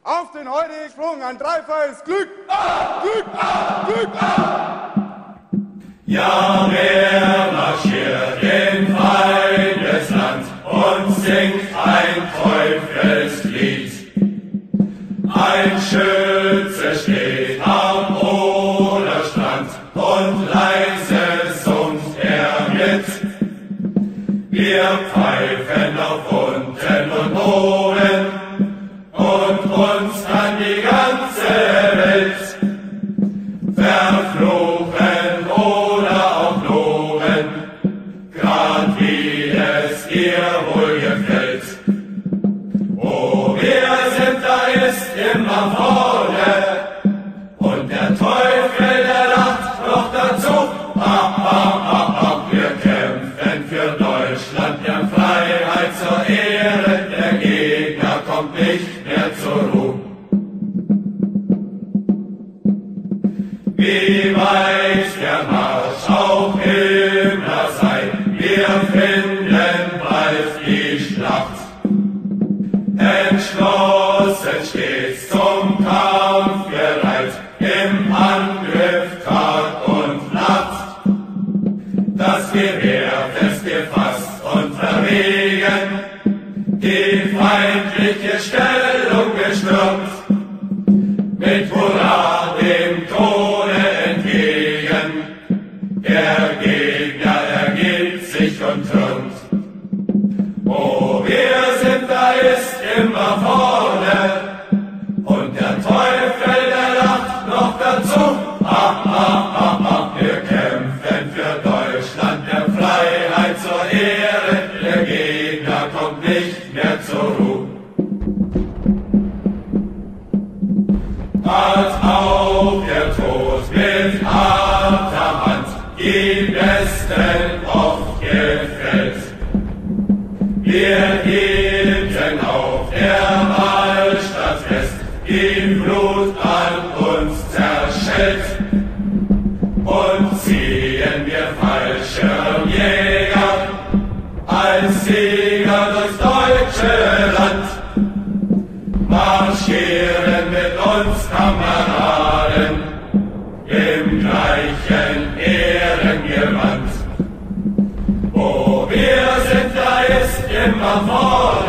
Auf den heutigen Sprung, ein dreifaches Glück! Glück! Glück! Ja, wer marschiert in Feindesland und singt ein Teufelslied? Ein Schütze steht am Oderstrand und leise summt er mit. Wir pfeifen auf unten und oben und uns kann die ganze Welt verfluchen oder auch loben, grad wie es ihr wohl gefällt. Oh, wir sind, da ist immer vorne und der Teufel, der lacht noch dazu. Ha, ha, ha, ha, wir kämpfen für Deutschland, der Freiheit zur Ehre, der Gegner kommt nicht mehr zur Ruhe. Wie weit der Marsch auch immer sei, wir finden bald die Schlacht. Entschlossen stets zum Kampf bereit, im Angriff Tag und Nacht. Das Gewehr fest gefasst und verwegen, die feindliche Stellung gestürmt, mit Hurra dem Tode entgegen. Der Gegner ergibt sich und türmt. Oh, wir sind, da ist immer vorne und der Teufel, der lacht noch dazu. Ha, ha, ha, ha, wir kämpfen für Deutschland, der Freiheit zur Ehre, der Gegner kommt nicht mehr zur Ruhe. Als auch der Tod mit harter Hand die Besten oft gefällt. Wir hielten auf der Wahlstatt fest, die Flut an uns zerschellt. Und ziehen wir Fallschirmjäger als Sieger durchs deutsche Land. Marschieren mit uns Kameraden im gleichen Ehrengewand. Wo wir sind, da ist immer vorne